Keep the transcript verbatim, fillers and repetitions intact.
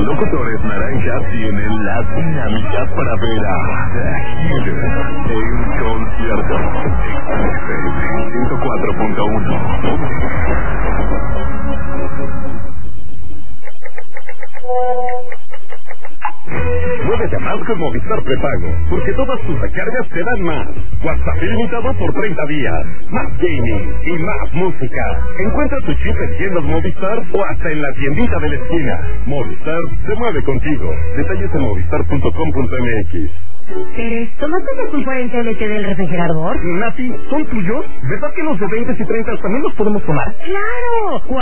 locutores naranjas tienen la dinámica para ver a The Heaters en concierto. ciento cuatro punto uno. Muévete más con Movistar Prepago, porque todas tus recargas te dan más. WhatsApp ilimitado por treinta días, más gaming y más música. Encuentra tu chip en tiendas Movistar o hasta en la tiendita de la esquina. Movistar se mueve contigo. Detalles en movistar punto com punto m x. ¿Eres tomaste el pulparente L T del refrigerador? Nati, ¿son tuyos? ¿Verdad que los de veinte y treinta también los podemos tomar? ¡Claro!